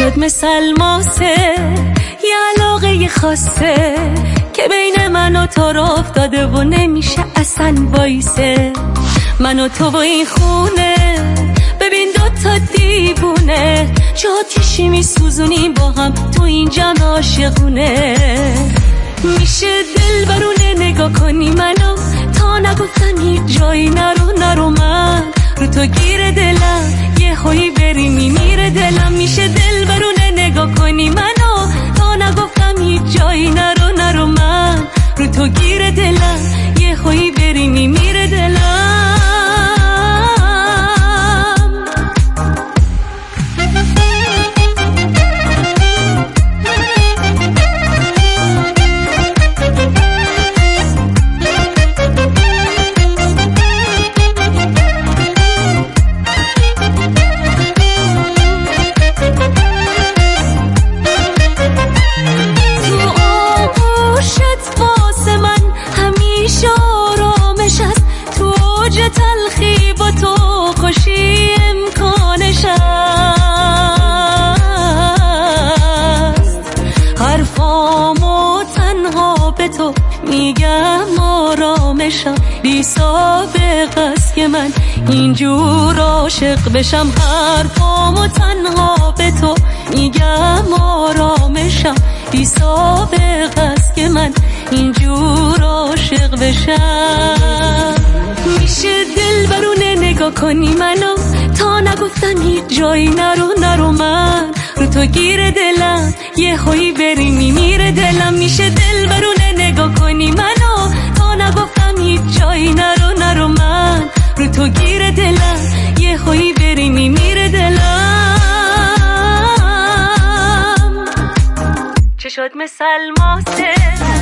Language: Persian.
شد مثل ماسه یه علاقه خاصه که بین من و تو رو افتاده و نمیشه اصلا وایسه. من و تو و این خونه ببین دوتا دیوونه چه آتیشی میسوزونیم با هم تو این جمع عاشقونه. میشه دل برونه نگاه کنی منو تا نگفتم هیچ جایی نرو من رو تو گیر دلم یه هایی بری میمیره دلم. میشه دل برونه نگاه کنی منو تا نگفتم هیچ جایی نرو من رو تو گیر دلم یه هایی بری میمیره دلم. تلخی با تو خوشی امکانش است. حرفامو تنها به تو میگم آرامشم بی سابقه است که من اینجور عاشق بشم. حرفامو تنها به تو میگم آرامشم بی سابقه است که من اینجور عاشق بشم. میشه دل برونه نگاه کنی منو تا نگفتم هیچ جایی نرو من رو تو گیر دلم یه هایی بری میمیره دلم. میشه دل برونه نگاه کنی منو تا نگفتم هیچ جایی نرو من رو تو گیر دلم یه هایی بری میمیره دلم. چه شد مثل ماسه